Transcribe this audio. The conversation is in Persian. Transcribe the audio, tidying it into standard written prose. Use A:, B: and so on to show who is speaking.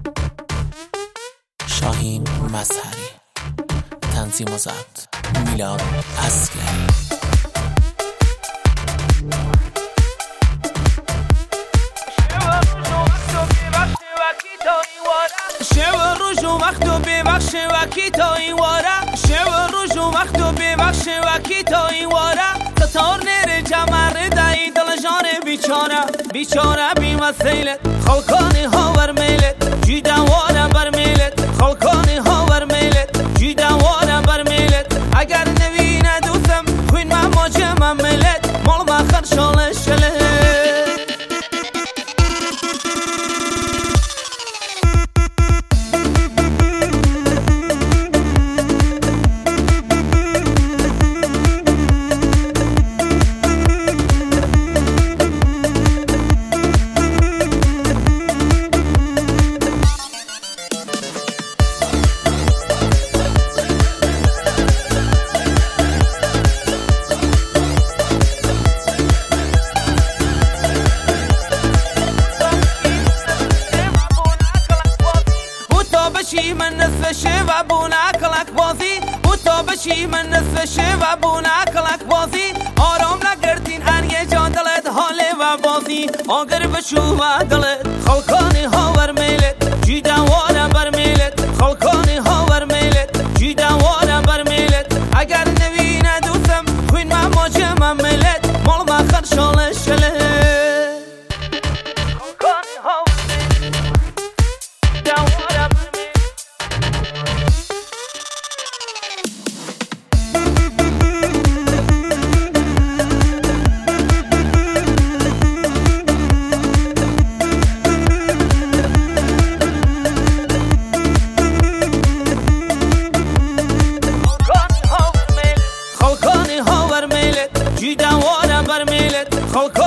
A: شاهین مظهری، تنظیم و ضبط میلاد اصغری.
B: شب و روز و وقت و ببخش وکی تا این واره، شب و روز و وقت و ببخش وکی تا این واره. قطار نره جمعه دایی دل جان بیچاره، بیچاره بی وسیلت خلقانی ها ور میلت جیده واره بر میلت، خلقانی ها ور میلت جیده واره بر میلت. اگر نبینه دوستم خوین من ماجه من میلت مال مخر شاله شله. بشی من نصف شب بونا کلک بازی، تو بشی من نصف شب بونا کلک بازی. آرام نگردین هر یه جا دلت حاله و بازی، آگر بشو و دلت خلقانی ها ور میلت جیده واره بر میلت، خلقانی ها ور میلت جیده واره بر میلت. اگر نبینه دوستم خوین من ماجه من میلت مال مخر شاله شله. جیده واره بر میلت خلق